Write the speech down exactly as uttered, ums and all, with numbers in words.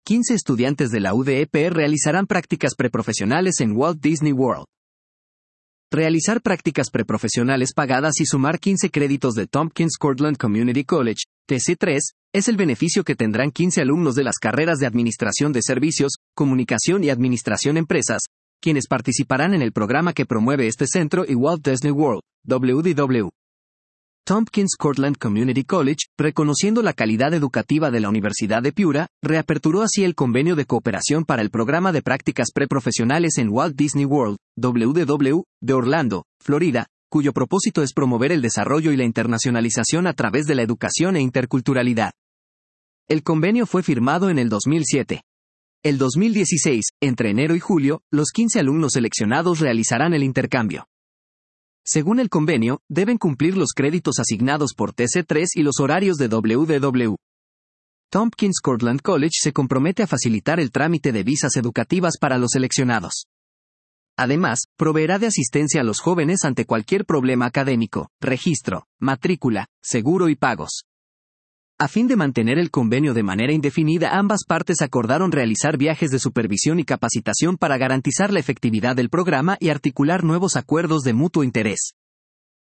quince estudiantes de la U D E P realizarán prácticas preprofesionales en Walt Disney World. Realizar prácticas preprofesionales pagadas y sumar quince créditos de Tompkins Cortland Community College, T C tres, es el beneficio que tendrán quince alumnos de las carreras de Administración de Servicios, Comunicación y Administración Empresas, quienes participarán en el programa que promueve este centro y Walt Disney World, W D W. Tompkins Cortland Community College, reconociendo la calidad educativa de la Universidad de Piura, reaperturó así el convenio de cooperación para el programa de prácticas preprofesionales en Walt Disney World, W D W, de Orlando, Florida, cuyo propósito es promover el desarrollo y la internacionalización a través de la educación e interculturalidad. El convenio fue firmado en el dos mil siete. El dos mil dieciséis, entre enero y julio, los quince alumnos seleccionados realizarán el intercambio. Según el convenio, deben cumplir los créditos asignados por T C tres y los horarios de W D W. Tompkins Cortland College se compromete a facilitar el trámite de visas educativas para los seleccionados. Además, proveerá de asistencia a los jóvenes ante cualquier problema académico, registro, matrícula, seguro y pagos. A fin de mantener el convenio de manera indefinida, ambas partes acordaron realizar viajes de supervisión y capacitación para garantizar la efectividad del programa y articular nuevos acuerdos de mutuo interés.